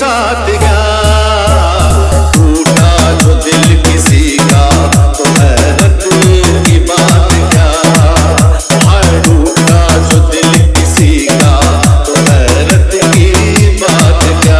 बिसात क्या। टूटा जो दिल किसी का तो हैरत की बात क्या। टूटा जो दिल किसी का तो हैरत की बात क्या।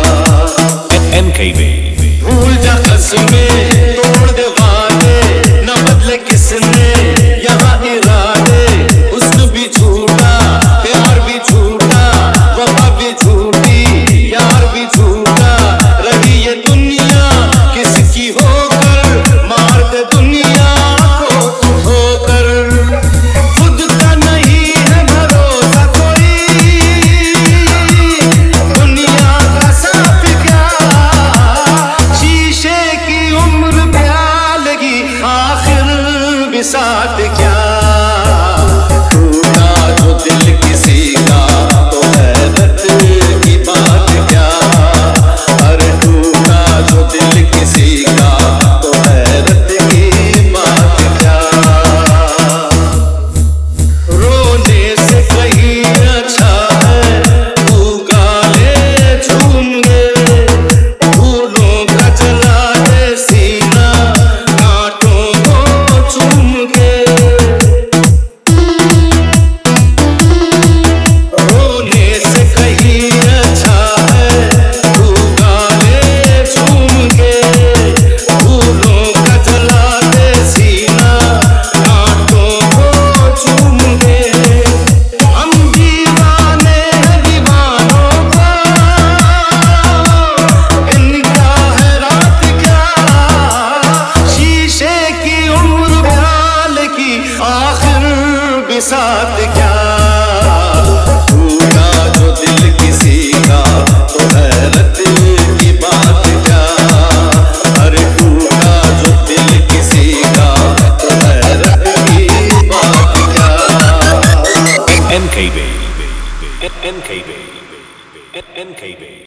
MKB भूल जा कसमें तोड़ दे वादे, न बदले किसने यहाँ इरादे। हुस्न भी झूठा, प्यार भी झूठा, वफा भी झूठी, यार भी झूठा। रही ये दुनिया किसकी होकर, मार दे दुनिया को तू होकर। खुद का नहीं है भरोसा कोई, दुनिया का साथ क्या। शीशे की उम्र प्याल की आखिर बिसात क्या। टूटा जो दिल किसी का तो हैरत की बात क्या। अरे टूटा जो दिल किसी का तो हैरत की बात क्या। रोने से कहीं अच्छा है तू गाले झूम दे। फूलों का जला दे सीना, कांटों को चूम के। रोने से कहीं अच्छा है तू गाले झूम के। फूलों का जला दे सीना, कांटों को चूम के। हम दीवाने हैं दीवानों को, इनका है रात क्या। शीशे की उम्र प्याल की आखिर बिसात क्या। टूटा जो दिल किसी का तो हैरत की बात क्या। अरे टूटा जो दिल किसी का तो हैरत की बात क्या। MKB MKB MKB